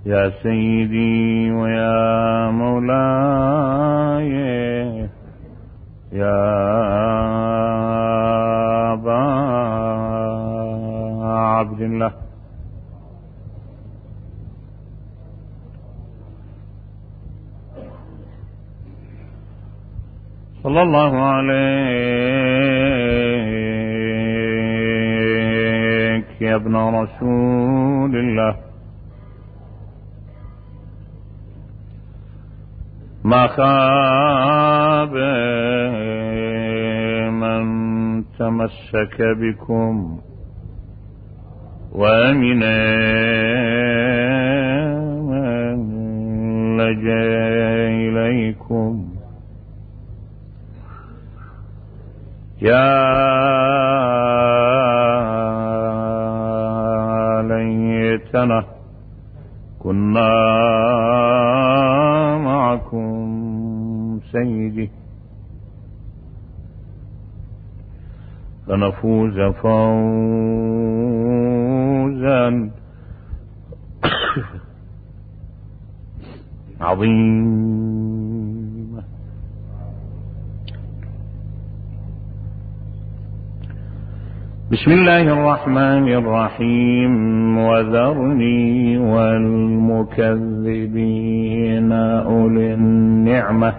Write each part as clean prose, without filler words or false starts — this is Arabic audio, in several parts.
يا سيدي ويا مولاي يا أبا عبد الله، صلى الله عليك يا ابن رسول الله. ما خاب من تمسك بكم وأمن من لجأ إليكم. يا ليتنا كنا معكم سيدي فنفوز فوزا عظيما. بسم الله الرحمن الرحيم. وذرني والمكذبين أولي النعمة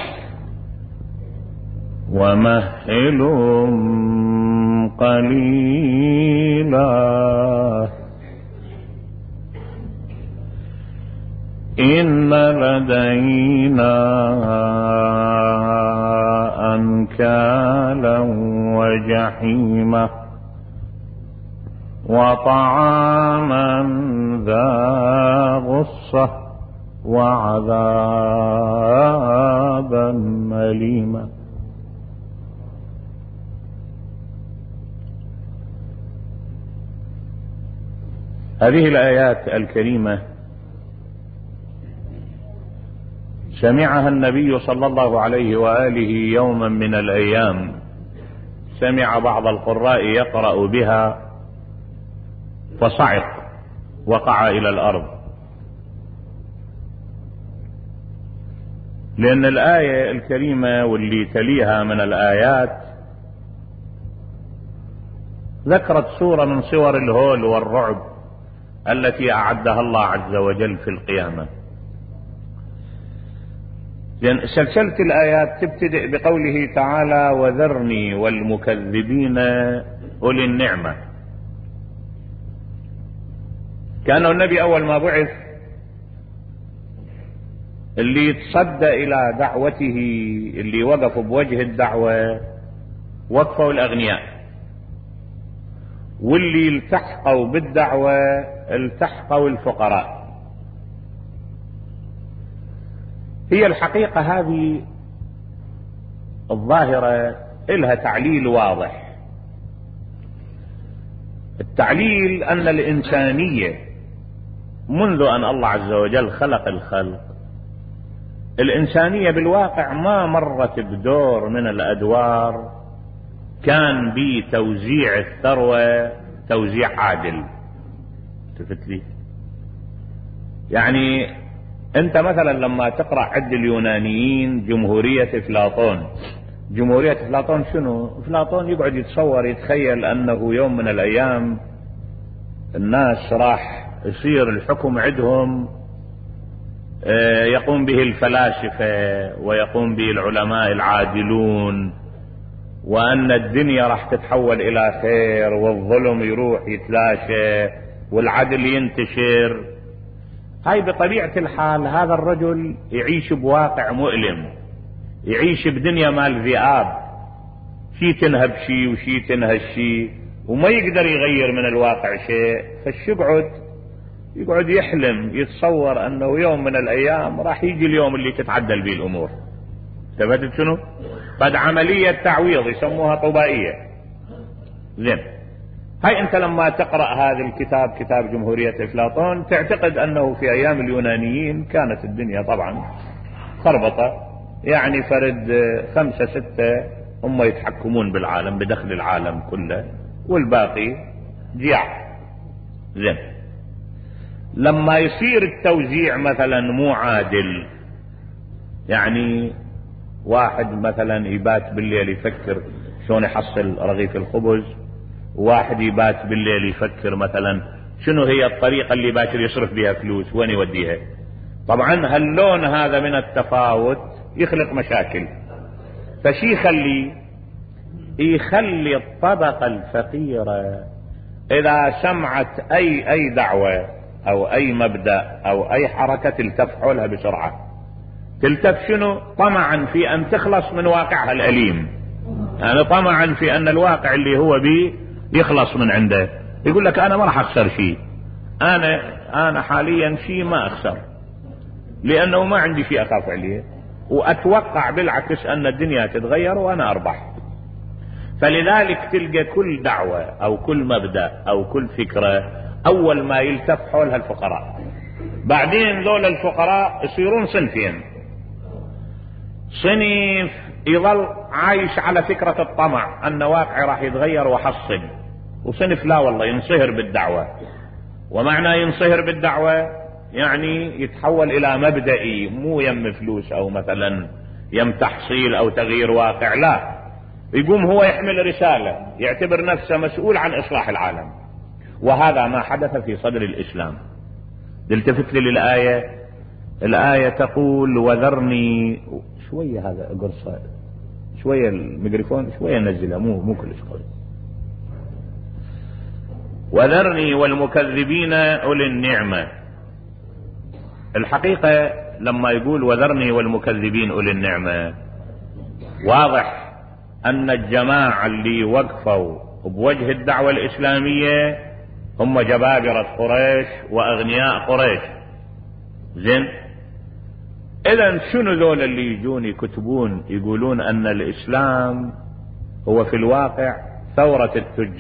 ومهلهم قليلا إن لدينا أنكالا وجحيما وطعاما ذا غصة وعذابا أليما. هذه الآيات الكريمة سمعها النبي صلى الله عليه وآله يوما من الأيام. سمع بعض القراء يقرأ بها فصعق، وقع إلى الأرض، لأن الآية الكريمة واللي تليها من الآيات ذكرت صورة من صور الهول والرعب التي أعدها الله عز وجل في القيامة. لأن سلسلة الآيات تبتدئ بقوله تعالى: وذرني والمكذبين أولي النعمة. كان النبي أول ما بعث اللي يتصدى إلى دعوته، اللي وقفوا بوجه الدعوة وقفوا الأغنياء، واللي التحقوا بالدعوة التحقوا الفقراء. هي الحقيقة هذه الظاهرة إلها تعليل واضح. التعليل أن الإنسانية منذ أن الله عز وجل خلق الخلق، الإنسانية بالواقع ما مرت بدور من الأدوار كان بتوزيع الثروة توزيع عادل. تفت لي؟ يعني أنت مثلا لما تقرأ عد اليونانيين جمهورية أفلاطون. جمهورية أفلاطون شنو؟ أفلاطون يقعد يتصور يتخيل أنه يوم من الأيام الناس راح يصير الحكم عندهم يقوم به الفلاسفة ويقوم به العلماء العادلون، وأن الدنيا راح تتحول إلى خير والظلم يروح يتلاشى والعدل ينتشر. هاي بطبيعة الحال هذا الرجل يعيش بواقع مؤلم، يعيش بدنيا مال ذئاب، شي تنهب شي وشي تنهش شي، وما يقدر يغير من الواقع شيء. يقعد يحلم يتصور أنه يوم من الأيام راح يجي اليوم اللي تتعدل به الأمور. تبدت شنو؟ قد عملية تعويض يسموها طبائية. زين، هاي أنت لما تقرأ هذا الكتاب كتاب جمهورية أفلاطون تعتقد أنه في أيام اليونانيين كانت الدنيا طبعا خربطة، يعني فرد 5 6 هم يتحكمون بالعالم بدخل العالم كله والباقي جياع. زين، لما يصير التوزيع مثلا مو عادل، يعني واحد مثلا يبات بالليل يفكر شلون يحصل رغيف الخبز، وواحد يبات بالليل يفكر مثلا شنو هي الطريقة اللي باكر يصرف بها فلوس، وين يوديها. طبعا هاللون هذا من التفاوت يخلق مشاكل. فشي يخلي الطبقة الفقيرة إذا سمعت أي دعوة أو أي مبدأ أو أي حركة تلتف حولها بسرعة. تلتف شنو؟ طمعا في أن تخلص من واقعها الأليم، يعني طمعا في أن الواقع اللي هو بيه يخلص من عنده. يقول لك أنا ما راح أخسر شيء، أنا حاليا شيء ما أخسر، لأنه ما عندي شيء أخاف عليه، وأتوقع بالعكس أن الدنيا تتغير وأنا أربح. فلذلك تلقى كل دعوة أو كل مبدأ أو كل فكرة أول ما يلتف حولها الفقراء، بعدين ذول الفقراء يصيرون صنفين. صنف يظل عايش على فكرة الطمع أن واقعي راح يتغير وحصل، وصنف لا والله ينصهر بالدعوة. ومعنى ينصهر بالدعوة يعني يتحول إلى مبدئي، مو يم فلوس أو مثلا يم تحصيل أو تغيير واقع، لا، يقوم هو يحمل رسالة، يعتبر نفسه مسؤول عن إصلاح العالم. وهذا ما حدث في صدر الإسلام. التفت لي للآية، الآية تقول وذرني شوية، هذا قرصة شوية الميكروفون شوية نزلها، مو كلش قوي. وذرني والمكذبين أولي النعمة. الحقيقة لما يقول وذرني والمكذبين أولي النعمة، واضح أن الجماعة اللي وقفوا بوجه الدعوة الإسلامية هم جبابرة قريش وأغنياء قريش. زين، إذن شنو ذول اللي يجون يكتبون يقولون أن الإسلام هو في الواقع ثورة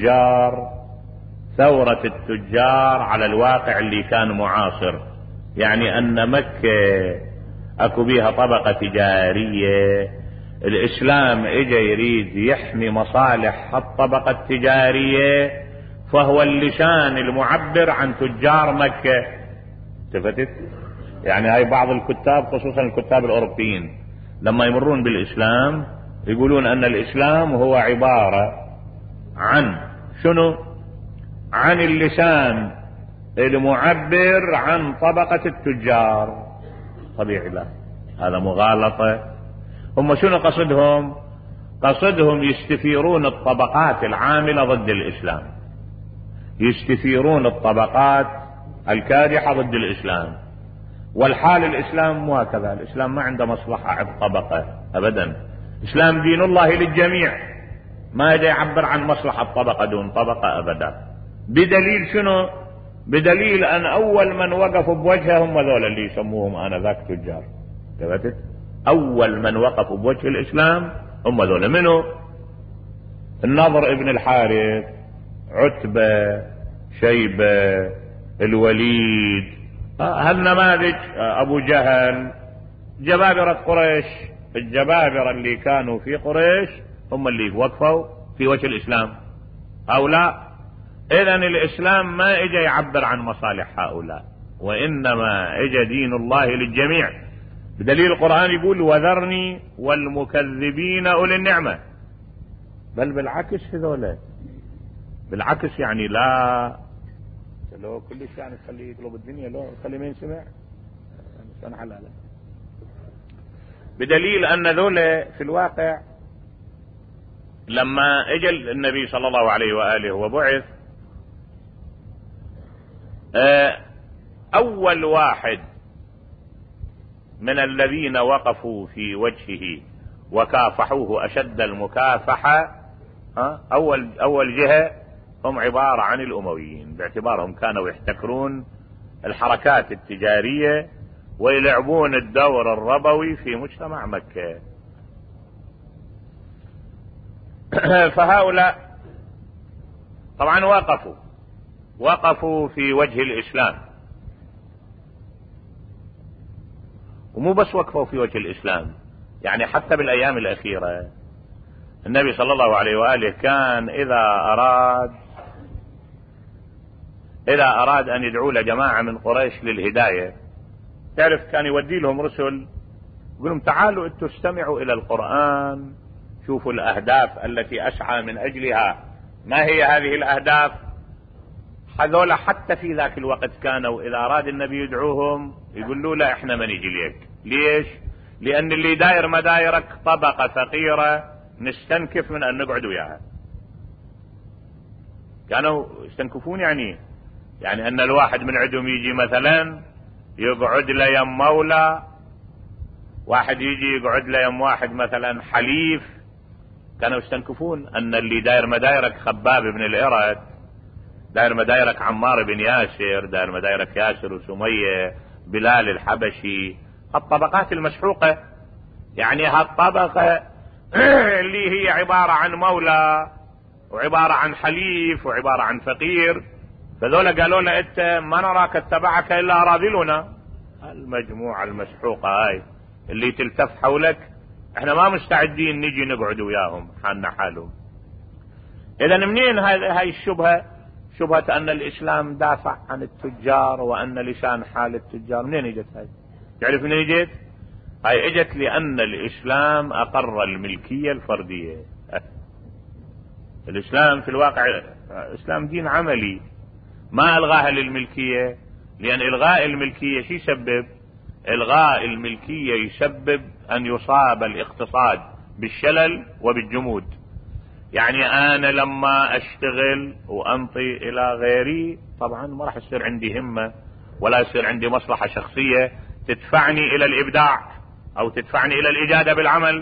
التجار على الواقع اللي كان معاصر، يعني أن مكة أكو بيها طبقة تجارية، الإسلام إجا يريد يحمي مصالح الطبقة التجارية، فهو اللسان المعبر عن تجار مكة. تفتت؟ يعني هاي بعض الكتاب خصوصا الكتاب الأوروبيين لما يمرون بالإسلام يقولون أن الإسلام هو عبارة عن شنو؟ عن اللسان المعبر عن طبقة التجار. طبيعي لا، هذا مغالطة. هم شنو قصدهم؟ قصدهم يستثيرون الطبقات العاملة ضد الإسلام، يستثيرون الطبقات الكادحة ضد الإسلام. والحال الإسلام مو هكذا، الإسلام ما عنده مصلحة عند طبقة أبدا. الإسلام دين الله للجميع، ما يجي يعبر عن مصلحة طبقة دون طبقة أبدا. بدليل شنو؟ بدليل أن أول من وقفوا بوجهه هم ذول اللي يسموهم آنذاك تجار. ثبتت؟ أول من وقفوا بوجه الإسلام هم ذول. منو؟ النضر ابن الحارث، عتبة، شيبة، الوليد، هالنماذج، أبو جهل، جبابرة قريش. الجبابرة اللي كانوا في قريش هم اللي وقفوا في وجه الإسلام هؤلاء. إذن الإسلام ما إجا يعبر عن مصالح هؤلاء، وإنما إجا دين الله للجميع. بدليل القرآن يقول وذرني والمكذبين أولي النعمة. بل بالعكس هذولا، بالعكس يعني لا، لو كل شيء يعني تخليه يطلب الدنيا، لو خليه ما ينسمع مش حلال. بدليل أن ذولا في الواقع لما اجى النبي صلى الله عليه وآله وبعث، أول واحد من الذين وقفوا في وجهه وكافحوه أشد المكافحة، أول جهة هم عبارة عن الأمويين، باعتبارهم كانوا يحتكرون الحركات التجارية ويلعبون الدور الربوي في مجتمع مكة. فهؤلاء طبعا وقفوا في وجه الإسلام، ومو بس وقفوا في وجه الإسلام، يعني حتى بالأيام الأخيرة النبي صلى الله عليه وآله كان إذا أراد إذا أراد أن يدعو لجماعة من قريش للهداية، تعرف كان يودي لهم رسل يقول لهم تعالوا انتوا استمعوا إلى القرآن، شوفوا الأهداف التي أسعى من أجلها، ما هي هذه الأهداف؟ هذول حتى في ذاك الوقت كانوا إذا أراد النبي يدعوهم يقولوا لا إحنا ما نجي ليك. ليش؟ لأن اللي داير مدايرك طبقة فقيرة نستنكف من أن نقعد وياها. كانوا يستنكفون يعني أن الواحد من عندهم يجي مثلا يقعد له يم مولى، واحد يجي يقعد له يم واحد مثلا حليف. كانوا يستنكفون أن اللي داير مدايرك خباب بن الإرد، داير مدايرك عمار بن ياسر، داير مدايرك ياسر وسمية، بلال الحبشي، الطبقات المسحوقة. يعني هالطبقة اللي هي عبارة عن مولى وعبارة عن حليف وعبارة عن فقير، فذولا قالوا له انت ما نراك اتبعك الا اراذلنا. المجموعة المسحوقة هاي اللي تلتف حولك احنا ما مستعدين نجي نقعد وياهم، حالنا حالهم. اذا منين هاي الشبهة؟ شبهة ان الاسلام دافع عن التجار وان لسان حال التجار. منين اجت هاي؟ تعرف منين اجت؟ هاي اجت لان الاسلام اقر الملكية الفردية. الاسلام في الواقع اسلام دين عملي، ما الغاها للملكية. لان الغاء الملكية شو يسبب؟ الغاء الملكية يسبب ان يصاب الاقتصاد بالشلل وبالجمود. يعني انا لما اشتغل وانطي الى غيري طبعا ما راح يصير عندي همة ولا يصير عندي مصلحة شخصية تدفعني الى الابداع او تدفعني الى الاجادة بالعمل.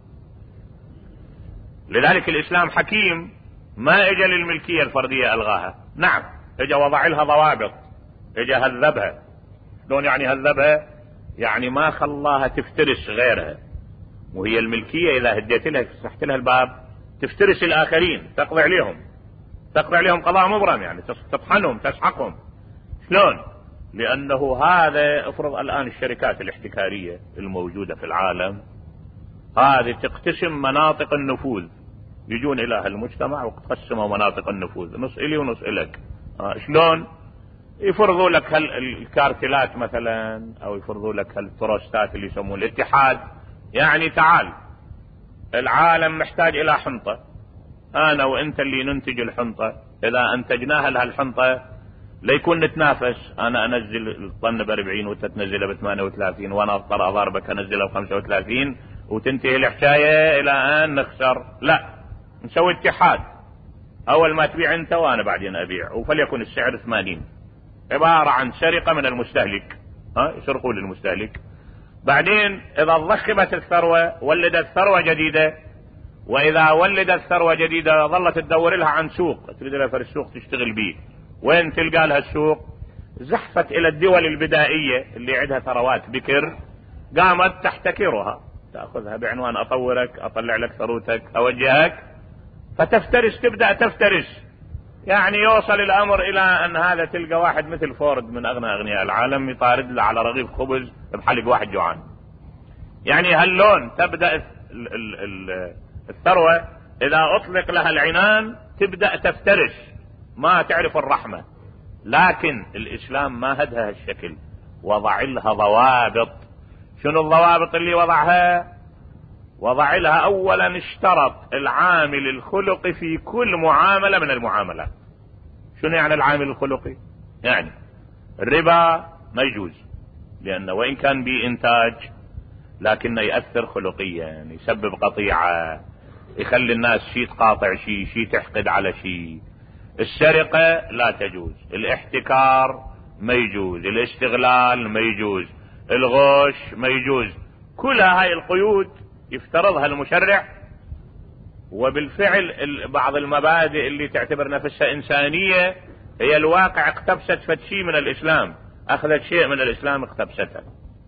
لذلك الاسلام حكيم، ما اجى للملكية الفردية الغاها، نعم اجى وضع لها ضوابط، اجى هذبها. شلون يعني هذبها؟ يعني ما خلاها تفترس غيرها. وهي الملكية اذا هديت لها فتحت لها الباب تفترس الاخرين، تقضي عليهم قضاء مبرم، يعني تطحنهم تسحقهم. شلون؟ لانه هذا افرض الان الشركات الاحتكارية الموجودة في العالم هذه تقتسم مناطق النفوذ، يجون الى المجتمع وتقسموا مناطق النفوذ، نص الي ونص الك. شلون؟ يفرضوا لك الكارتلات مثلا، او يفرضوا لك التروستات اللي يسمون الاتحاد. يعني تعال العالم محتاج الى حنطة، انا وانت اللي ننتج الحنطة، اذا انتجناها لها الحنطة ليكون نتنافس، انا انزل الطن ب40 وانت تنزله ب38 وانا اضطر اضربك انزله ب35 وتنتهي الحكاية الى ان نخسر. لا، نسوي اتحاد، اول ما تبيع انت وانا بعدين ابيع، وفليكن السعر 80. عبارة عن سرقة من المستهلك، يسرقوا للمستهلك. بعدين اذا ضخمت الثروة ولدت ثروة جديدة، واذا ولدت ثروة جديدة ظلت تدور لها عن سوق، تريد لها فرق السوق تشتغل بيه. وين تلقى لها السوق؟ زحفت الى الدول البدائية اللي عندها ثروات بكر، قامت تحتكرها، تأخذها بعنوان اطورك، اطلع لك ثروتك، اوجهك، فتفترس، تبدأ تفترس. يعني يوصل الامر الى ان هذا تلقى واحد مثل فورد من اغنى اغنياء العالم يطارد له على رغيف خبز بحلق واحد جوعان. يعني هاللون تبدأ الثروة اذا اطلق لها العنان تبدأ تفترس، ما تعرف الرحمة. لكن الاسلام ما هدها هالشكل، وضع لها ضوابط. شنو الضوابط اللي وضعها؟ وضع لها اولا اشترط العامل الخلقي في كل معاملة من المعاملات. شنو يعني العامل الخلقي؟ يعني الربا ما يجوز، لانه وان كان بإنتاج لكنه يأثر خلقيا، يعني يسبب قطيعة، يخلي الناس شي تقاطع شي تحقد على شي. السرقة لا تجوز، الاحتكار ما يجوز، الاستغلال ما يجوز، الغش ما يجوز. كل هاي القيود يفترضها المشرع. وبالفعل بعض المبادئ اللي تعتبر نفسها إنسانية هي الواقع اقتبست شيء من الإسلام، أخذت شيء من الإسلام اقتبستها.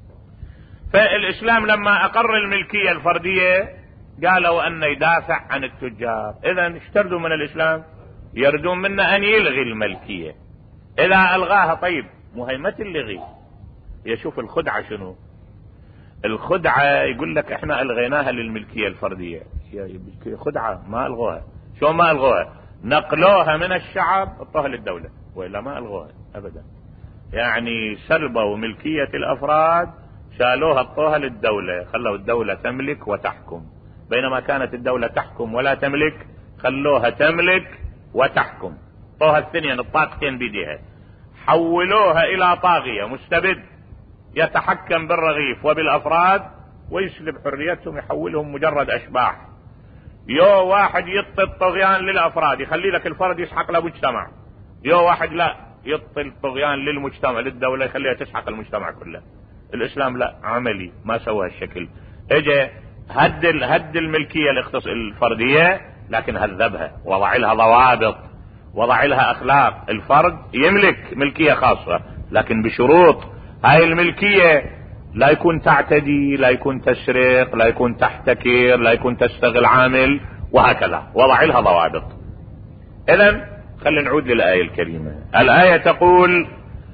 فالإسلام لما أقر الملكية الفردية قالوا أن يدافع عن التجار. إذن اشتردوا من الإسلام؟ يردون منا أن يلغي الملكية. إذا ألغاها طيب مهمة اللغي. يشوف الخدعة شنو؟ الخدعة يقول لك احنا ألغيناها للملكية الفردية. خدعة، ما ألغوها. شو ما ألغوها؟ نقلوها من الشعب اعطوها للدولة. وإلا ما ألغوها أبدا. يعني سلبوا ملكية الأفراد، شالوها حطوها للدولة، خلوا الدولة تملك وتحكم، بينما كانت الدولة تحكم ولا تملك، خلوها تملك وتحكم، طوها الثنين الطاقتين بيديها، حولوها إلى طاغية مستبد يتحكم بالرغيف وبالأفراد ويسلب حريتهم، يحولهم مجرد أشباح. يو واحد يعطي الطغيان للأفراد، يخلي لك الفرد يسحق لمجتمع، يو واحد لا يعطي الطغيان للمجتمع للدولة يخليها تسحق المجتمع كله. الإسلام لا، عملي، ما سوى هالشكل، اجى هد الملكية الفردية، لكن هذبها، وضع لها ضوابط، وضع لها أخلاق. الفرد يملك ملكية خاصة لكن بشروط. هاي الملكية لا يكون تعتدي، لا يكون تسرق، لا يكون تحتكر، لا يكون تستغل عامل، وهكذا، وضع لها ضوابط. إذن خلينا نعود للآية الكريمة. الآية تقول: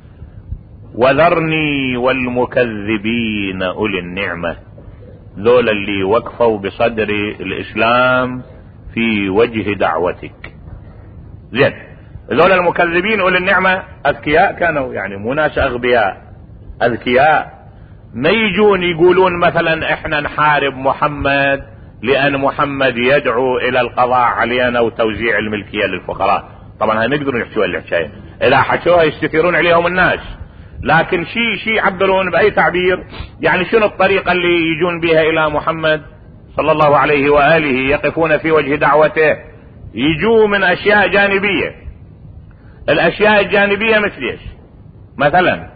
وذرني والمكذبين أولي النعمة، ذولا اللي وقفوا بصدر الإسلام في وجه دعوتك. زين، ذولا المكذبين أولي النعمة أذكياء كانوا، يعني مو ناس أغبياء، أذكياء. ما يجون يقولون مثلا احنا نحارب محمد لأن محمد يدعو إلى القضاء علينا وتوزيع الملكية للفقراء. طبعا هنقدروا نحكوا الحكاية، إذا حكوها يستثيرون عليهم الناس، لكن شيء يعبرون بأي تعبير. يعني شنو الطريقة اللي يجون بها إلى محمد صلى الله عليه وآله يقفون في وجه دعوته؟ يجوا من أشياء جانبية. الأشياء الجانبية مثل ايش؟ مثلا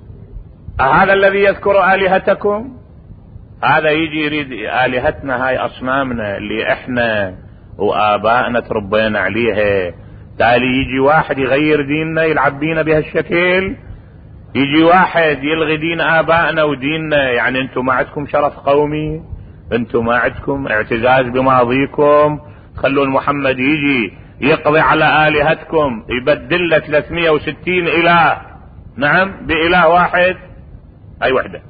هذا الذي يذكر آلهتكم، هذا يجي يريد آلهتنا، هاي أصنامنا اللي احنا وآبائنا تربينا عليها، تالي يجي واحد يغير ديننا يلعب بينا بهالشكل، يجي واحد يلغي دين آبائنا وديننا. يعني انتم ما عندكم شرف قومي، انتم ما عندكم اعتزاز بماضيكم، خلون محمد يجي يقضي على آلهتكم، يبدل له 360 إله، نعم، بإله واحد، أي وحدة.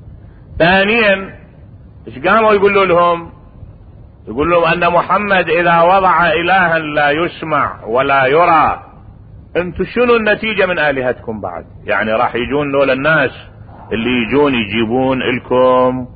ثانيا ايش قاموا يقولوا لهم؟ يقول لهم أن محمد إذا وضع إلها لا يسمع ولا يرى، انتم شنو النتيجة من آلهتكم بعد؟ يعني راح يجون دول الناس اللي يجون يجيبون لكم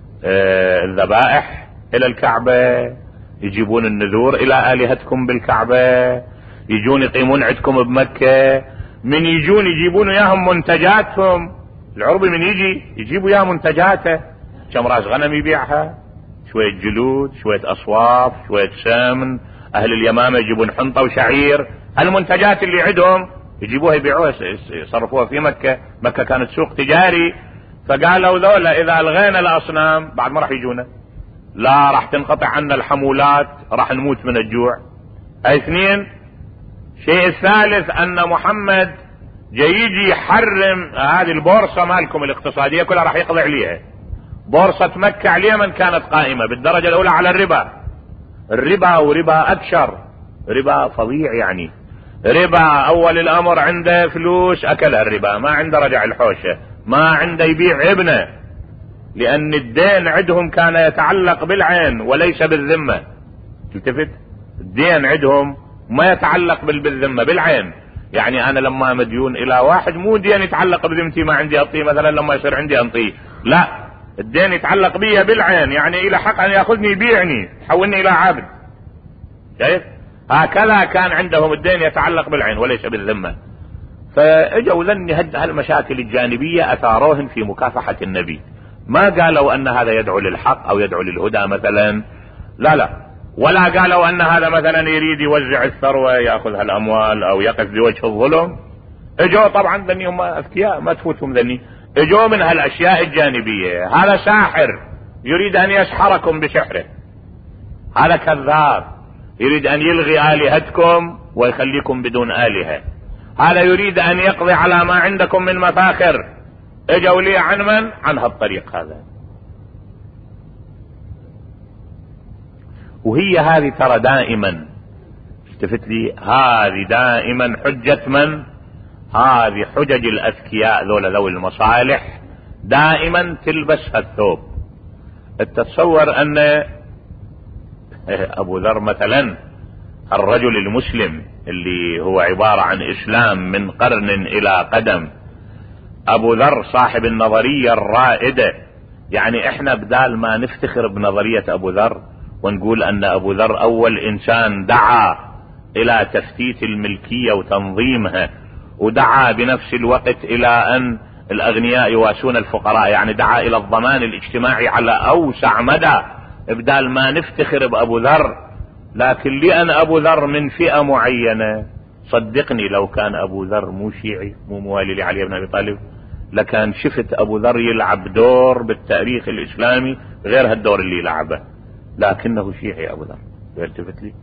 الذبائح إلى الكعبة، يجيبون النذور إلى آلهتكم بالكعبة، يجون يقيمون عندكم بمكة، من يجون يجيبون إياهم منتجاتهم. العربي من يجي يجيبوا إياه منتجاته، كم راس غنم يبيعها، شوية جلود، شوية أصواف، شوية سمن. أهل اليمامة يجيبون حنطة وشعير، المنتجات اللي عندهم يجيبوها يبيعوها يصرفوها في مكة. مكة كانت سوق تجاري، فقالوا ذولا إذا ألغينا الأصنام بعد ما راح يجونا، لا راح تنقطع عنا الحمولات، راح نموت من الجوع. اثنين، شيء الثالث أن محمد جاي يجي يحرم هذه البورصة مالكم الاقتصادية كلها، راح يقضي عليها. بورصة مكة على اليمن كانت قائمة بالدرجة الأولى على الربا وربا أكشر، ربا فظيع. يعني ربا أول الأمر عنده فلوس أكلها الربا، ما عنده رجع الحوشة، ما عنده يبيع ابنه، لأن الدين عندهم كان يتعلق بالعين وليس بالذمة. تلتفت، الدين عندهم ما يتعلق بالذمة، بالعين. يعني أنا لما مديون إلى واحد مو دين يتعلق بذمتي، ما عندي أعطيه مثلا، لما يصير عندي أنطيه، لا، الدين يتعلق بي بالعين، يعني إلى حق أن يأخذني يبيعني يحولني إلى عبد. شايف؟ هكذا كان عندهم الدين يتعلق بالعين وليس بالذمة. فاجوا ذني هالمشاكل الجانبية أثاروهن في مكافحة النبي. ما قالوا أن هذا يدعو للحق أو يدعو للهدى مثلا، لا، ولا قالوا أن هذا مثلا يريد يوزع الثروة يأخذ هالأموال أو يقف بوجه الظلم. اجوا طبعا ذني هم أذكياء، ما تفوتهم ذني، اجوا من هالأشياء الجانبية. هذا ساحر يريد أن يسحركم بسحره، هذا كذاب يريد أن يلغي آلهتكم ويخليكم بدون آلهة، هذا يريد أن يقضي على ما عندكم من مفاخر. اجوا لي عن من؟ عن هالطريق هذا. وهي هذه ترى دائما، التفت لي، هذه دائما حجة من؟ هذه حجج الأذكياء ذوي المصالح، دائما تلبس الثوب. تتصور أن أبو ذر مثلا الرجل المسلم اللي هو عبارة عن إسلام من قرن إلى قدم. أبو ذر صاحب النظرية الرائدة. يعني إحنا بدال ما نفتخر بنظرية أبو ذر ونقول أن أبو ذر أول إنسان دعا إلى تفتيت الملكية وتنظيمها، ودعا بنفس الوقت إلى أن الأغنياء يواسون الفقراء، يعني دعا إلى الضمان الاجتماعي على أوسع مدى، بدال ما نفتخر بأبو ذر. لكن لأن أبو ذر من فئة معينة، صدقني لو كان أبو ذر مو شيعي مو موالي لعلي بن أبي طالب لكان شفت أبو ذر يلعب دور بالتاريخ الإسلامي غير هالدور اللي لعبه، لكنه شيعي أبو ذر. يلتفت لي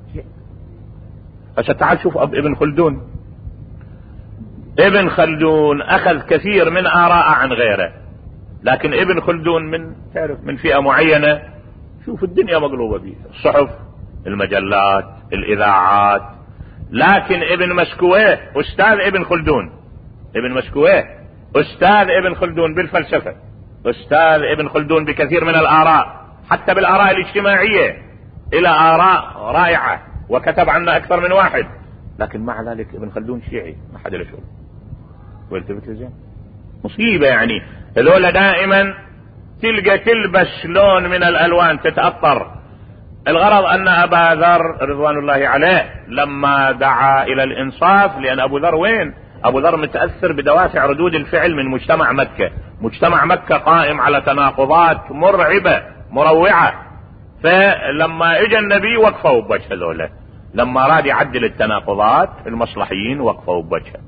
هسه تعال شوف ابن خلدون. ابن خلدون أخذ كثير من آراء عن غيره، لكن ابن خلدون من فئة معينة. شوف الدنيا مقلوبة به، الصحف، المجلات، الإذاعات. لكن ابن مسكويه أستاذ ابن خلدون، ابن مسكويه أستاذ ابن خلدون بالفلسفة، أستاذ ابن خلدون بكثير من الآراء، حتى بالآراء الاجتماعية إلى آراء رائعة، وكتب عنها أكثر من واحد. لكن مع ذلك ابن خلدون شيعي، ما حد له شغل. والتفت لزين مصيبة. يعني هذول دائما تلقى تلبس لون من الألوان تتأطر. الغرض أن أبا ذر رضوان الله عليه لما دعا إلى الإنصاف، لأن أبو ذر وين؟ أبو ذر متأثر بدوافع ردود الفعل من مجتمع مكة. مجتمع مكة قائم على تناقضات مرعبة مروعة، فلما اجى النبي وقفوا بوجه هذولا، لما راد يعدل التناقضات المصلحيين وقفوا بوجهه.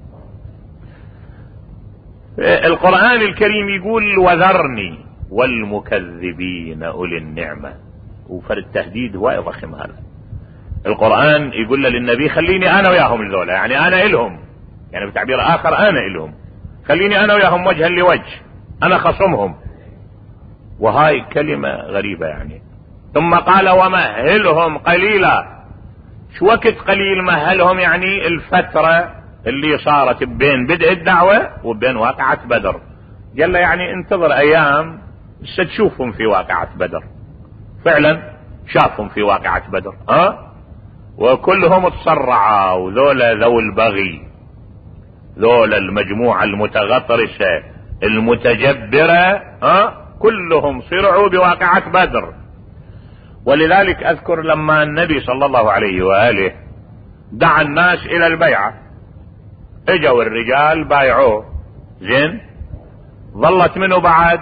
القرآن الكريم يقول وذرني والمكذبين أولي النعمة، وفر التهديد هو يضخم هذا. القرآن يقول للنبي خليني أنا وياهم الذولا، يعني أنا إلهم، يعني بتعبير آخر أنا إلهم، خليني أنا وياهم وجها لوجه، أنا خصمهم. وهاي كلمة غريبة يعني. ثم قال ومهلهم قليلا. شو وقت قليل مهلهم؟ يعني الفترة اللي صارت بين بدء الدعوة وبين واقعة بدر. قال له يعني انتظر ايام ستشوفهم في واقعة بدر. فعلا شافهم في واقعة بدر، وكلهم تصرعوا، ذولا ذو البغي، ذولا المجموعة المتغطرسة المتجبرة، كلهم صرعوا بواقعة بدر. ولذلك اذكر لما النبي صلى الله عليه وآله دعا الناس الى البيعة، اجوا الرجال بايعوه، زين، ظلت منه بعد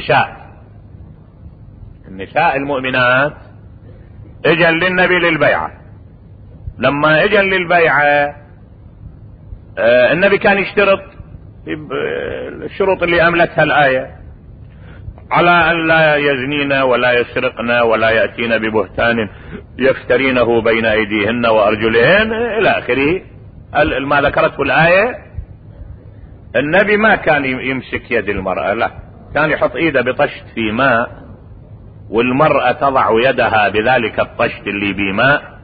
النساء المؤمنات اجن للنبي للبيعة. لما اجن للبيعة النبي كان يشترط الشروط اللي املتها الآية، على ان لا يزنين ولا يسرقن ولا يأتين ببهتان يفترينه بين ايديهن وارجلهن الى اخره ما ذكرته الآية. النبي ما كان يمسك يد المرأة، لا، كان يحط ايده بطشت في ماء، والمرأة تضع يدها بذلك الطشت اللي بماء،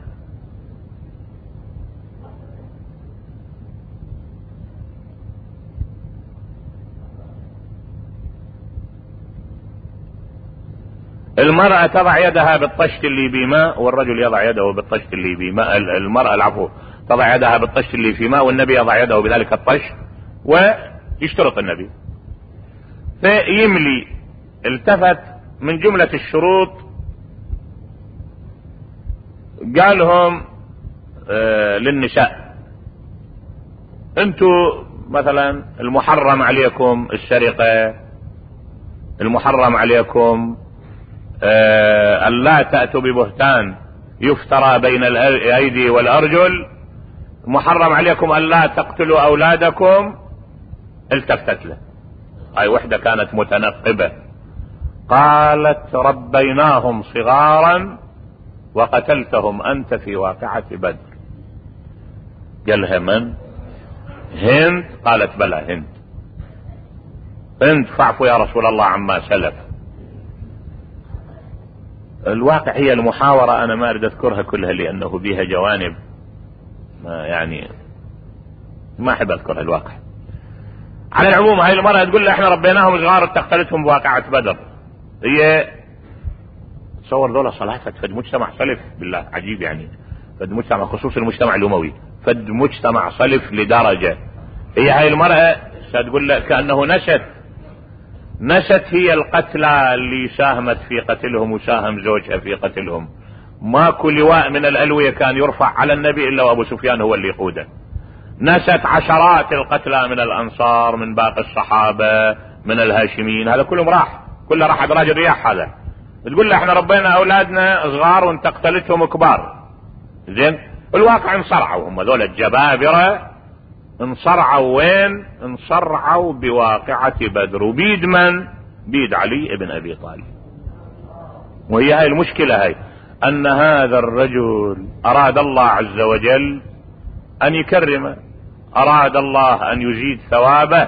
المرأة تضع يدها بالطشت اللي بماء والرجل يضع يده بالطشت اللي بماء. المرأة العفو تضع يدها بالطشت اللي في ماء والنبي يضع يده بذلك الطشت. ويشترط النبي فيملي. التفت من جملة الشروط قالهم للنساء انتو مثلا المحرم عليكم السرقة، المحرم عليكم ألا تأتوا ببهتان يفترى بين الأيدي والأرجل، محرم عليكم ألا تقتلوا أولادكم. التفتت له، هاي وحدة كانت متنقبة، قالت ربيناهم صغارا وقتلتهم أنت في واقعة بدر. قالها من؟ هند. قالت بلى هند فاعفوا يا رسول الله عما سلف. الواقع هي المحاورة أنا ما أريد أذكرها كلها لأنه بها جوانب يعني ما أحب أذكرها الواقع. على العموم هاي المرأة تقول له احنا ربيناهم صغار تقتلتهم بواقعة بدر. هي تصور ذولا صلاة فد مجتمع سلف بالله عجيب، يعني فد مجتمع خصوص المجتمع الأموي، فد مجتمع صلف لدرجة. هي هاي المرأة ستقول لك كأنه نست هي القتلى اللي ساهمت في قتلهم وساهم زوجها في قتلهم. ماكو لواء من الألوية كان يرفع على النبي إلا وأبو سفيان هو اللي يقوده. نست عشرات القتلى من الأنصار، من باقي الصحابة، من الهاشمين، هذا كلهم كله راح أدراج الرياح. هذا تقول له احنا ربينا أولادنا صغار وانت قتلتهم كبار. زين، الواقع انصرعوا هم ذول الجبابرة. انصرعوا وين؟ انصرعوا بواقعة بدر. وبيد من؟ بيد علي ابن أبي طالب. وهي هاي المشكلة، هاي أن هذا الرجل أراد الله عز وجل أن يكرمه، أراد الله أن يزيد ثوابه،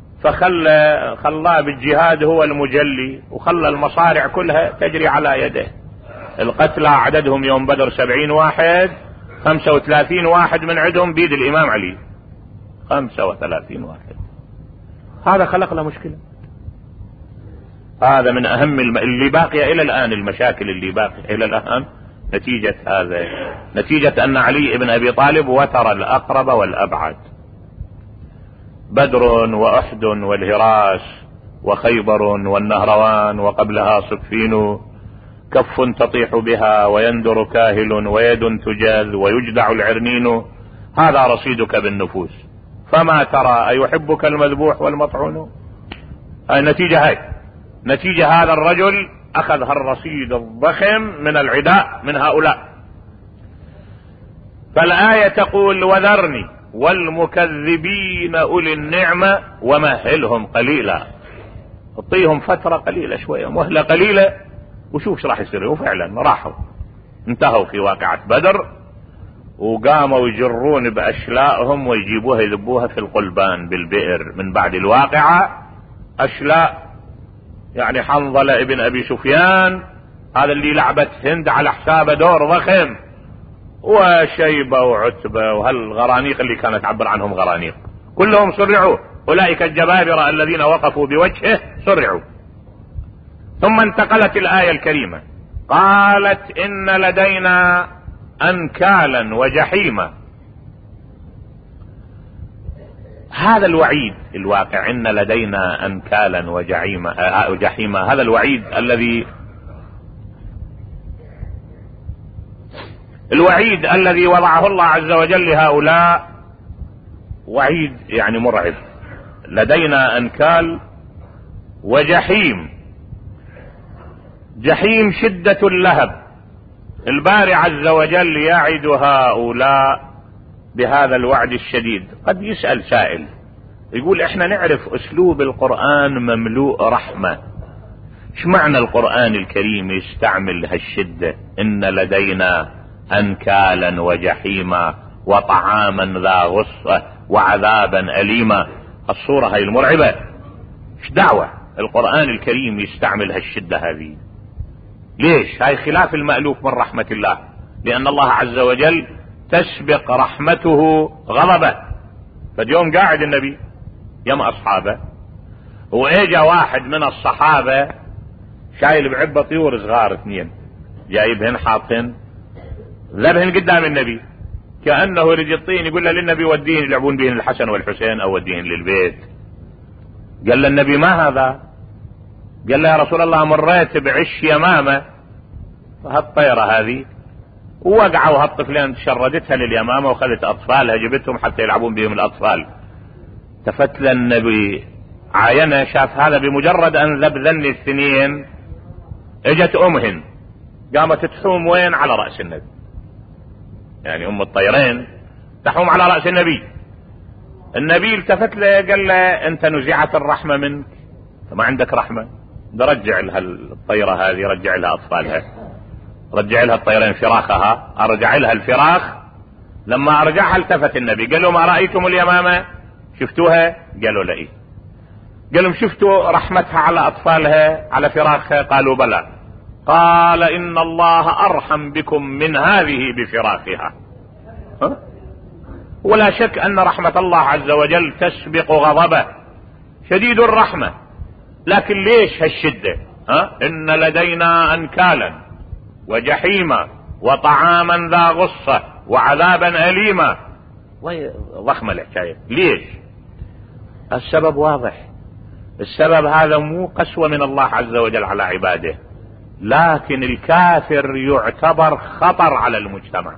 فخلاه بالجهاد هو المجلي، وخلى المصارع كلها تجري على يده. القتلى عددهم يوم بدر 70 واحد، 35 واحد من عندهم بيد الإمام علي، 35 واحد. هذا خلق له مشكلة. هذا من أهم اللي باقية إلى الآن، المشاكل اللي باقية إلى الآن نتيجة هذا، نتيجة أن علي بن أبي طالب وتر الأقرب والأبعد. بدر وأحد والهراس وخيبر والنهروان وقبلها صفين، كف تطيح بها ويندر كاهل ويد تجاذ ويجدع العرنين، هذا رصيدك بالنفوس فما ترى أيحبك المذبوح والمطعون. هاي نتيجة هذا الرجل أخذ الرصيد الضخم من العداء من هؤلاء. فالآية تقول وذرني والمكذبين أولي النعمة ومهلهم قليلا. اعطيهم فترة قليلة شوية، مهلة قليلة، وشوف راح يصير. وفعلا راحوا انتهوا في واقعة بدر، وقاموا يجرون بأشلائهم ويجيبوها يذبوها في القلبان بالبئر من بعد الواقعة. أشلاء يعني حنظلة ابن أبي سفيان، هذا اللي لعبت هند على حسابه دور ضخم، وشيبة وعتبة وهالغرانيق اللي كانت تعبر عنهم غرانيق، كلهم سرعوا. أولئك الجبابرة الذين وقفوا بوجهه سرعوا. ثم انتقلت الآية الكريمة قالت إن لدينا أنكالا وجحيما. هذا الوعيد الواقع، إن لدينا أنكالا وجحيما، هذا الوعيد الذي وضعه الله عز وجل لهؤلاء وعيد يعني مرعب. لدينا أنكال وجحيم. جحيم شدة اللهب. الباري عز وجل يعد هؤلاء بهذا الوعد الشديد. قد يسأل سائل يقول احنا نعرف اسلوب القرآن مملوء رحمة، ايش معنى القرآن الكريم يستعمل هالشدة؟ ان لدينا انكالا وجحيما وطعاما ذا غصة وعذابا أليما. الصورة هاي المرعبة، ايش دعوة القرآن الكريم يستعمل هالشدة هذه؟ ليش؟ هاي خلاف المألوف من رحمة الله، لأن الله عز وجل تسبق رحمته غضبه. فاليوم قاعد النبي يم أصحابه، وإجا واحد من الصحابة شايل بعبة طيور صغار 2، جايبهن حاطهن ذبهن قدام النبي، كأنه يريد الطين، يقول له للنبي وديهن يلعبون بهن الحسن والحسين أو وديهن للبيت. قال له النبي ما هذا؟ قال له يا رسول الله مريت بعش يمامة هالطيرة هذه ووقعوا هالطفلين، شردتها لليمامة وخذت أطفالها جبتهم حتى يلعبون بهم الأطفال. تفت النبي عاينه، شاف هذا بمجرد أن ذبذن 2 اجت أمهن قامت تحوم وين؟ على رأس النبي، يعني أم الطيرين تحوم على رأس النبي. النبي التفت له قال له أنت نزعت الرحمة منك، ما عندك رحمة؟ ده رجع لها الطيرة هذه، رجع لها أطفالها، رجع لها الطيرين فراخها، أرجع لها الفراخ. لما أرجعها التفت النبي قال له ما رأيتم اليمامة؟ شفتوها؟ قالوا لا. إيه؟ قال لهم شفتوا رحمتها على أطفالها على فراخها؟ قالوا بلى. قال إن الله أرحم بكم من هذه بفراخها. ولا شك أن رحمة الله عز وجل تسبق غضبه، شديد الرحمة. لكن ليش هالشدة؟ إن لدينا أنكالا وجحيما وطعاما ذا غصة وعذابا أليما. ضخمة الحكاية. ليش؟ السبب واضح. السبب هذا مو قسوة من الله عز وجل على عباده، لكن الكافر يعتبر خطر على المجتمع.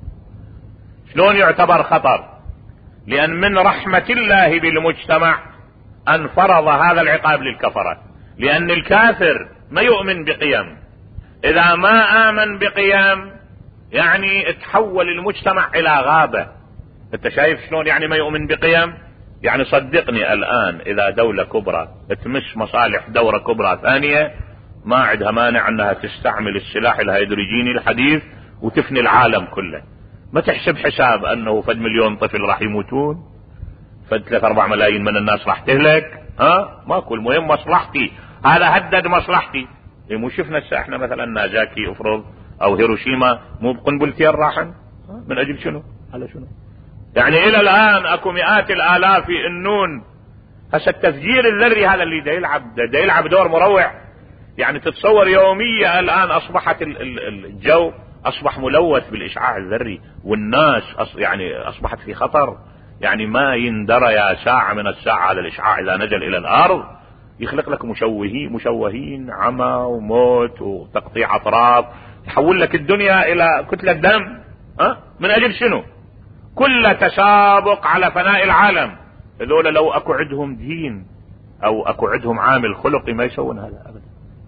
شلون يعتبر خطر؟ لأن من رحمة الله بالمجتمع أن فرض هذا العقاب للكفرة، لأن الكافر ما يؤمن بقيم. إذا ما آمن بقيم يعني تحول المجتمع إلى غابة. أنت شايف شلون يعني ما يؤمن بقيم؟ يعني صدقني الآن إذا دولة كبرى تمس مصالح دولة كبرى ثانية ما عندها مانع أنها تستعمل السلاح الهيدروجيني الحديث وتفني العالم كله. ما تحسب حساب أنه فد مليون طفل راح يموتون، فد 3-4 ملايين من الناس راح تهلك. ماكو، المهم مصلحتي، هذا هدد مصلحتي. مو شفنا احنا مثلا نازاكي افرض او هيروشيما مو بقنبلتين راحن من اجل شنو؟ على شنو؟ يعني الى الان اكو مئات الالاف يئنون. هسه التفجير الذري هذا اللي دا يلعب دور مروع. يعني تتصور يوميا الان اصبحت الجو اصبح ملوث بالاشعاع الذري، والناس يعني اصبحت في خطر. يعني ما يندرى يا ساعة من الساعة على الاشعاع اذا نزل الى الارض يخلق لك مشوهين عمى وموت وتقطيع اطراف، يحول لك الدنيا الى كتلة دم. من اجل شنو؟ كل تسابق على فناء العالم. هذول لو اكو عندهم دين او اكو عندهم عامل خلقي ما يسوون هذا ابدا.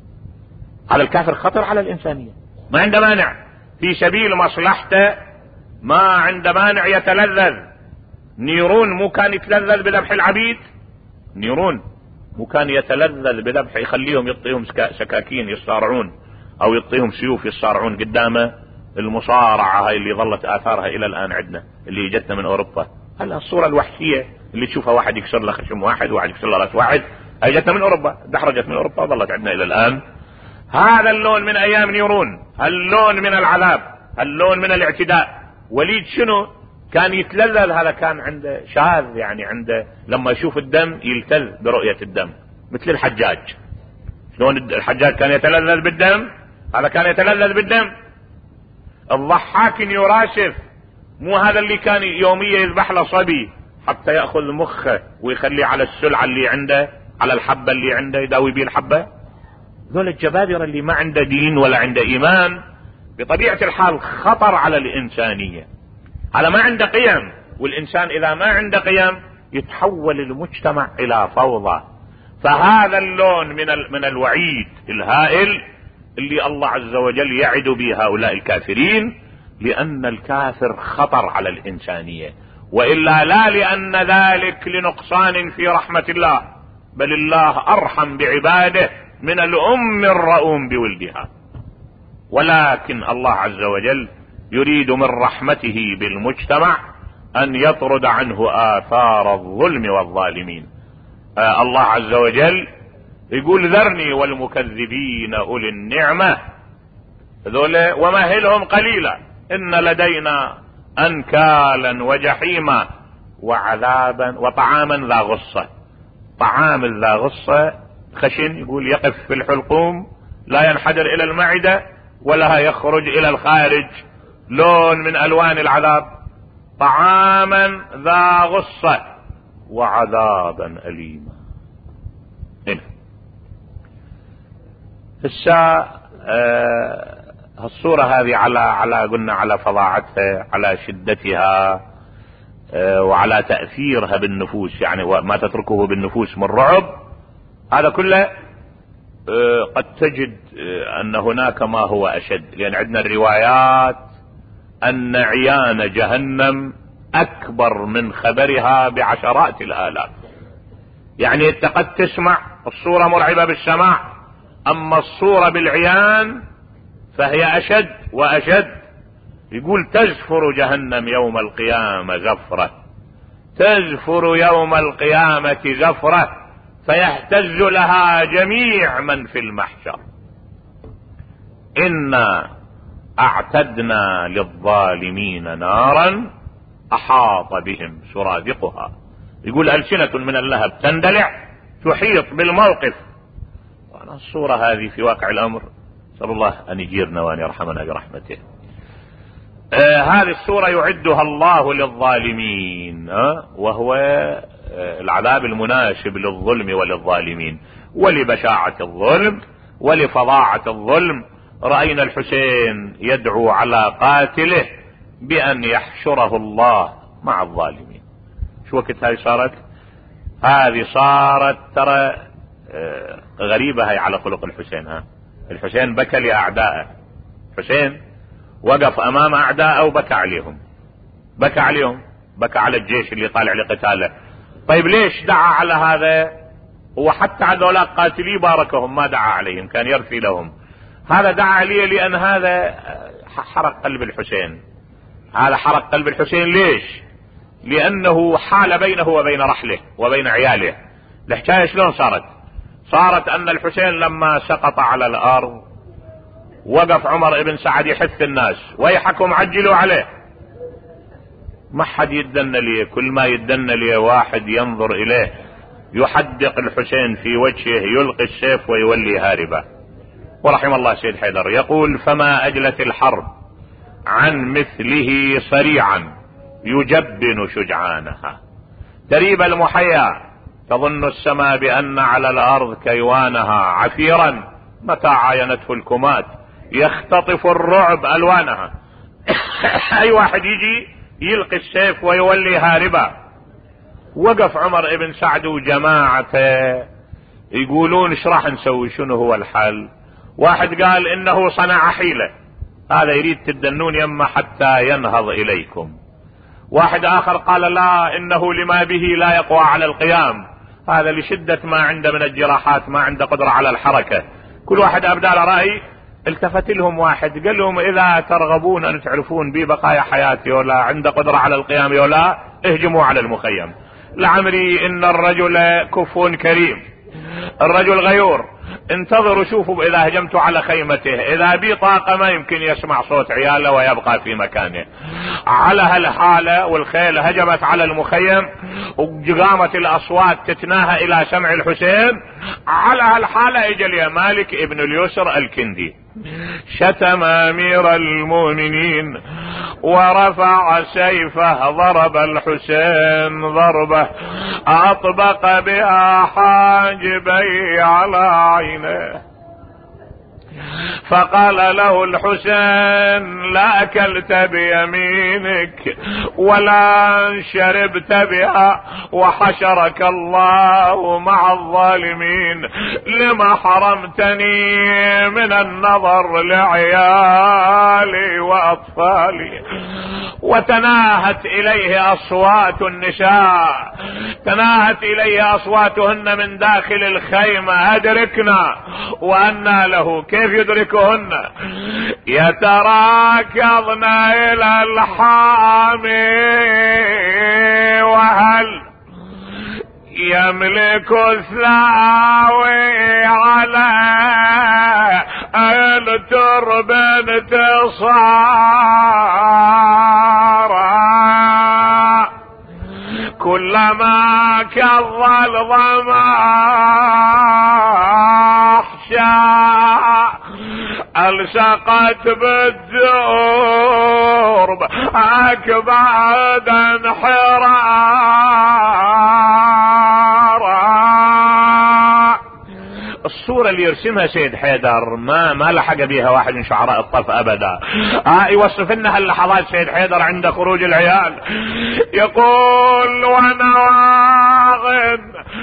هذا الكافر خطر على الانسانية، ما عنده مانع في سبيل مصلحته، ما عنده مانع يتلذذ. نيرون مو كان يتلذذ بذبح العبيد؟ نيرون مو كان يتلذذ بذبح، يخليهم يعطيهم سكاكين يصارعون او يعطيهم سيوف يصارعون قدامه. المصارعة هاي اللي ظلت اثارها الى الان عندنا، اللي جتنا من اوروبا. هلا الصورة الوحشية اللي تشوفها واحد يكسر له خشم واحد، واحد يكسر له راس واحد، هاي جتنا من اوروبا، دحرجت من اوروبا وظلت عندنا الى الان. هذا اللون من ايام نيرون، هاللون من العذاب، هاللون من الاعتداء. وليد شنو كان يتلذذ؟ هذا كان عنده شاذ، يعني عنده لما يشوف الدم يلتذ برؤية الدم، مثل الحجاج. شلون الحجاج كان يتلذذ بالدم، هذا كان يتلذذ بالدم. الضحاك يراشف، مو هذا اللي كان يوميا يذبح له صبي حتى يأخذ مخه ويخليه على السلعة اللي عنده، على الحبة اللي عنده يداوي بيه الحبة. ذول الجبابرة اللي ما عنده دين ولا عنده ايمان، بطبيعة الحال خطر على الانسانية. على ما عنده قيم، والانسان اذا ما عنده قيم يتحول المجتمع الى فوضى. فهذا اللون من الوعيد الهائل اللي الله عز وجل يعد به هؤلاء الكافرين، لان الكافر خطر على الانسانية، والا لا لان ذلك لنقصان في رحمة الله، بل الله ارحم بعباده من الام الرؤوم بولدها. ولكن الله عز وجل يريد من رحمته بالمجتمع ان يطرد عنه آثار الظلم والظالمين. الله عز وجل يقول ذرني والمكذبين اولي النعمة ذولا ومهلهم قليلا ان لدينا انكالا وجحيما وعذابا وطعاما ذا غصة. طعام ذا غصة خشن، يقول يقف في الحلقوم لا ينحدر الى المعدة ولا يخرج الى الخارج، لون من الوان العذاب. طعاما ذا غصة وعذابا اليما. هنا الصورة هذه على قلنا على فظاعتها، على شدتها، وعلى تأثيرها بالنفوس، يعني وما تتركه بالنفوس من رعب. هذا كله قد تجد ان هناك ما هو اشد، لان عندنا الروايات ان عيان جهنم اكبر من خبرها بعشرات الالاف. يعني انت قد تسمع الصورة مرعبة بالسماع، اما الصورة بالعيان فهي اشد واشد. يقول تزفر جهنم يوم القيامة زفرة، تزفر يوم القيامة زفرة فيهتز لها جميع من في المحشر. إنا اعتدنا للظالمين نارا احاط بهم سرادقها. يقول ألسنة من اللهب تندلع تحيط بالموقف. وانا الصورة هذه في واقع الامر، نسأل الله ان يجيرنا وان يرحمنا برحمته. هذه السورة يعدها الله للظالمين، وهو العذاب المناسب للظلم وللظالمين ولبشاعة الظلم ولفظاعة الظلم. رأينا الحسين يدعو على قاتله بأن يحشره الله مع الظالمين. شو وقت هذه صارت؟ هذه صارت ترى غريبة هي على خلق الحسين. الحسين بكى لأعدائه، الحسين وقف امام اعدائه وبكى عليهم، بكى عليهم، بكى على الجيش اللي طالع لقتاله. طيب ليش دعا على هذا؟ هو حتى هذولا قاتلي باركهم، ما دعا عليهم، كان يرثي لهم. هذا دعا عليه لان هذا حرق قلب الحسين، هذا حرق قلب الحسين. ليش؟ لانه حال بينه وبين رحله وبين عياله. الحكاية شلون صارت ان الحسين لما سقط على الارض وقف عمر بن سعد يحث الناس ويحكم عجلوا عليه، ما حد يدن ليه، كل ما يدن ليه واحد ينظر اليه يحدق الحسين في وجهه، يلقي السيف ويولي هاربا. ورحم الله سيد حيدر يقول: فما اجلت الحرب عن مثله صريعا يجبن شجعانها، تريب المحيا تظن السماء بان على الارض كيوانها، عفيرا متى عاينته الكمات يختطف الرعب الوانها. اي واحد يجي يلقي السيف ويولي هاربا. وقف عمر بن سعد وجماعته يقولون: ايش راح نسوي؟ شنو هو الحل؟ واحد قال: انه صنع حيلة، هذا يريد تدنون يمه حتى ينهض اليكم. واحد اخر قال: لا، انه لما به لا يقوى على القيام، هذا لشدة ما عنده من الجراحات، ما عنده قدرة على الحركة. كل واحد ابدى له رأي. التفت لهم واحد قال لهم: اذا ترغبون ان تعرفون بي بقايا حياتي ولا عنده قدرة على القيام ولا، اهجموا على المخيم. لعمري ان الرجل كفو كريم، الرجل غيور، انتظروا شوفوا اذا هجمت على خيمته، اذا بي طاقة ما يمكن يسمع صوت عياله ويبقى في مكانه. على هالحالة والخيل هجمت على المخيم وقامت الاصوات تتناهى الى سمع الحسين. على هالحالة اجى مالك ابن اليسر الكندي شتم امير المؤمنين ورفع سيفه، ضرب الحسين ضربه اطبق بها حاجبي على عينه. فقال له الحسين: لا اكلت بيمينك ولا شربت بها، وحشرك الله مع الظالمين، لما حرمتني من النظر لعيالي واطفالي. وتناهت اليه اصوات النساء، تناهت اليه اصواتهن من داخل الخيمة: ادركنا. وأنى له، كيف يدركهن؟ يتراكضن الى الحامي، وهل يملك الثاوي على الترب انتصارا. كلما كظ الظما الصقت بالدرب اكباد انحرارا. الصورة اللي يرسمها سيد حيدر ما لحق بيها واحد من شعراء الطف ابدا. يوصف لنا هاللحظات سيد حيدر عند خروج العيال، يقول: وانا واغن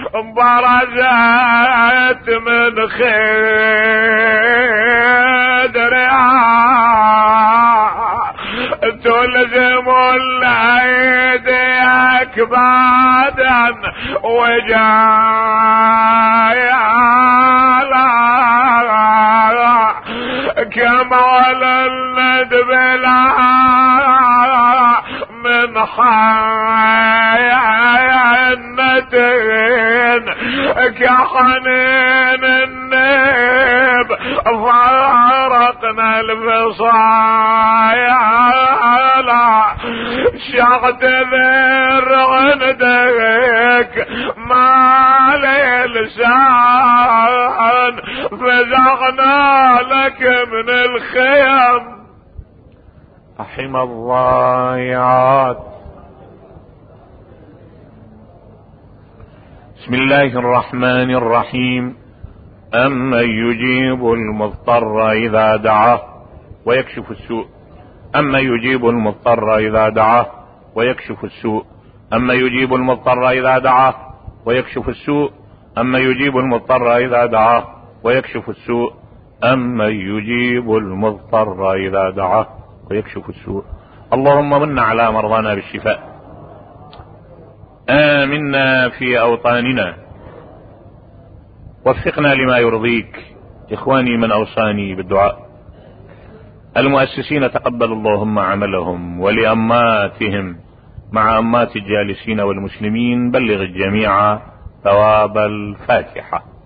برزت من خدرها، تلزم الايدي اكبادا وجايا كما على الندب لها من حيانتين كحنين النب فارقنا الفصايا. شعتذر عندك ما لسان، فزعنا لك من الخيم. رحم الضائعات. بسم الله الرحمن الرحيم. أمن يجيب المضطر إذا دعاه ويكشف السوء. أمن يجيب المضطر إذا دعاه ويكشف السوء. أمن يجيب المضطر إذا دعاه ويكشف السوء. أمن يجيب المضطر إذا دعاه ويكشف السوء. أمن يجيب المضطر إذا دعاه ويكشف السوء. اللهم من على مرضانا بالشفاء. آمنا في أوطاننا، وفقنا لما يرضيك. إخواني من أوصاني بالدعاء، المؤسسين تقبل اللهم عملهم، ولأماتهم مع أمات الجالسين والمسلمين بلغ الجميع ثواب الفاتحة.